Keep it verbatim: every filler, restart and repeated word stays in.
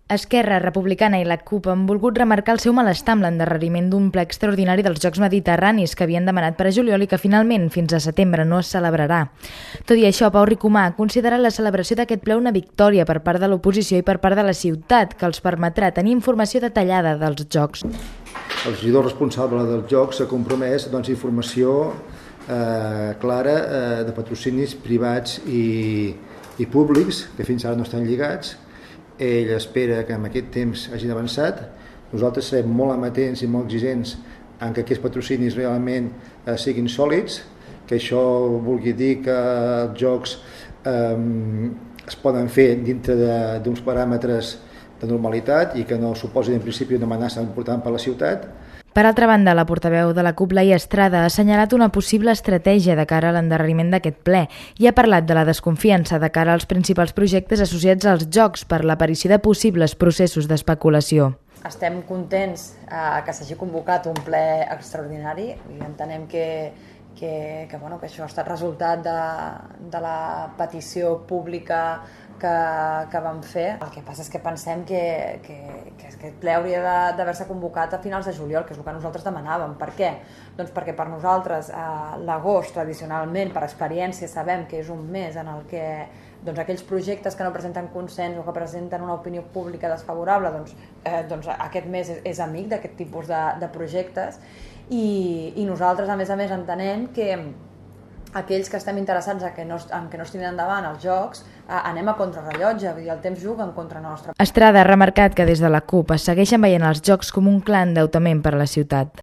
Esquerra Republicana i la CUP han volgut remarcar el seu malestar amb l'endarreriment d'un ple extraordinari dels Jocs Mediterranis que havien demanat per a juliol i que finalment fins a setembre no es celebrarà. Tot i això, Pau Ricomà ha considerat la celebració d'aquest ple una victòria per part de l'oposició i per part de la ciutat, que els permetrà tenir informació detallada dels Jocs. El regidor responsable dels Jocs s'ha compromès a donar informació eh, clara eh, de patrocinis privats i, i públics, que fins ara no estan lligats. Ell espera que en aquest temps hagin avançat. Nosaltres serem molt amatents i molt exigents en que aquests patrocinis realment eh, siguin sòlids, que això vulgui dir que els jocs eh, es poden fer dintre d'uns paràmetres de normalitat i que no suposin en principi una amenaça important per a la ciutat. Per altra banda, la portaveu de la CUP, Laia Estrada, ha assenyalat una possible estratègia de cara a l'endarreriment d'aquest ple i ha parlat de la desconfiança de cara als principals projectes associats als Jocs per l'aparició de possibles processos d'especulació. Estem contents eh, que s'hagi convocat un ple extraordinari i entenem que, que, que, bueno, que això ha estat resultat de, de la petició pública que, que vam fer. El que passa és que pensem que, que, que aquest ple hauria d'haver-se convocat a finals de juliol, que és el que nosaltres demanàvem. Per què? Doncs perquè per nosaltres eh, l'agost, tradicionalment, per experiència, sabem que és un mes en el que doncs, aquells projectes que no presenten consens o que presenten una opinió pública desfavorable, doncs, eh, doncs aquest mes és, és amic d'aquest tipus de, de projectes i, i nosaltres, a més a més, entenem que aquells que estem interessats en que no, en que no es tirin endavant els jocs, eh, anem a contrarrellotge, vull dir, el temps juga en contra nostra. Estrada ha remarcat que des de la CUP es segueixen veient els jocs com un clar endeutament per a la ciutat.